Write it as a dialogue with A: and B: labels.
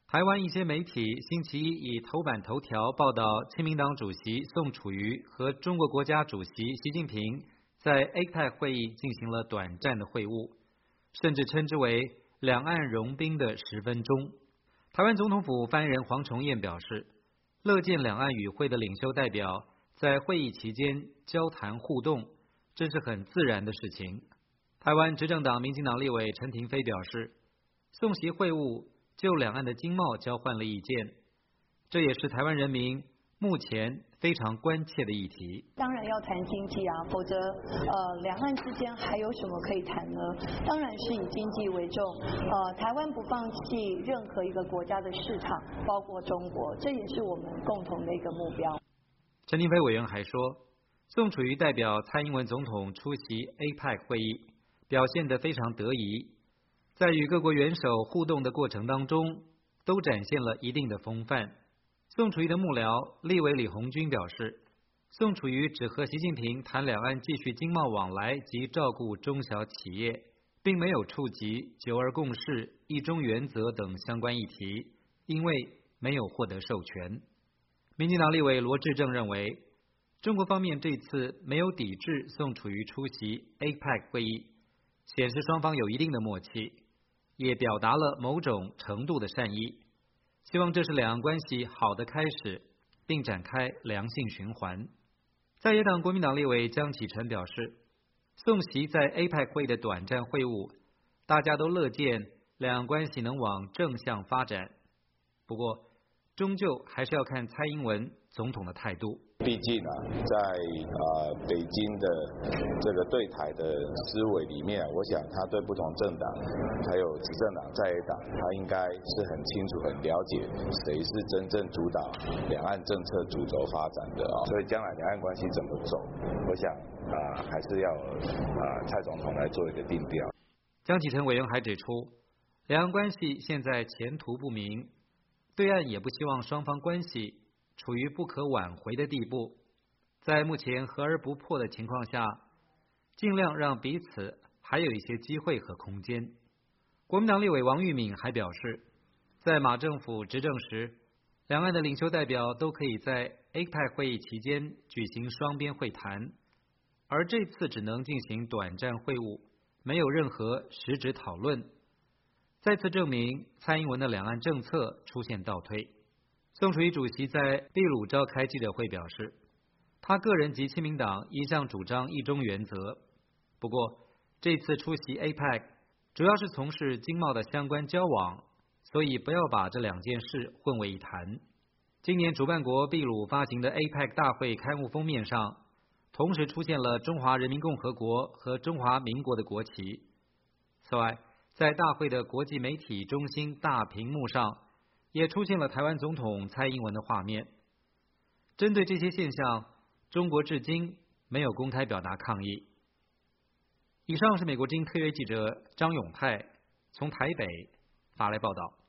A: 台湾一些媒体星期一以头版头条报道，亲民党主席宋楚瑜和中国国家主席习近平在 APEC 会议进行了短暂的会晤，甚至称之为两岸融冰的10分钟。台湾总统府发言人黄崇彦表示，乐见两岸与会的领袖代表在会议期间交谈互动，这是很自然的事情。台湾执政党民进党立委陈亭妃表示，宋习会晤就两岸的经贸交换了意见，这也是台湾人民目前非常关切的议题。
B: 当然要谈经济啊，否则两岸之间还有什么可以谈呢？当然是以经济为重。台湾不放弃任何一个国家的市场，包括中国，这也是我们共同的一个目标。
A: 陈亭妃委员还说，宋楚瑜代表蔡英文总统出席 APEC 会议，表现得非常得宜，在与各国元首互动的过程当中，都展现了一定的风范。宋楚瑜的幕僚立委李鸿钧表示，宋楚瑜只和习近平谈两岸继续经贸往来及照顾中小企业，并没有触及九二共识、一中原则等相关议题，因为没有获得授权。民进党立委罗致政认为，中国方面这次没有抵制宋楚瑜出席 APEC 会议，显示双方有一定的默契，也表达了某种程度的善意，希望这是两岸关系好的开始，并展开良性循环。在野党国民党立委江启臣表示，宋习在 APEC 会的短暂会晤，大家都乐见两岸关系能往正向发展，不过终究还是要看蔡英文总统的态度。
C: 毕竟在北京的这个对台的思维里面，我想他对不同政党，还有执政党、在野党，他应该是很清楚、很了解谁是真正主导两岸政策主轴发展的所以将来两岸关系怎么走，我想还是要蔡总统来做一个定调。
A: 江启臣委员还指出，两岸关系现在前途不明，对岸也不希望双方关系处于不可挽回的地步，在目前和而不破的情况下，尽量让彼此还有一些机会和空间。国民党立委王玉敏还表示，在马政府执政时，两岸的领袖代表都可以在 APEC 会议期间举行双边会谈，而这次只能进行短暂会晤，没有任何实质讨论，再次证明蔡英文的两岸政策出现倒退。宋楚瑜主席在秘鲁召开记者会表示，他个人及亲民党一向主张一中原则，不过这次出席 APEC 主要是从事经贸的相关交往，所以不要把这两件事混为一谈。今年主办国秘鲁发行的 APEC 大会刊物封面上，同时出现了中华人民共和国和中华民国的国旗。此外，在大会的国际媒体中心大屏幕上，也出现了台湾总统蔡英文的画面。针对这些现象，中国至今没有公开表达抗议。以上是美国之音特约记者张永泰从台北发来报道。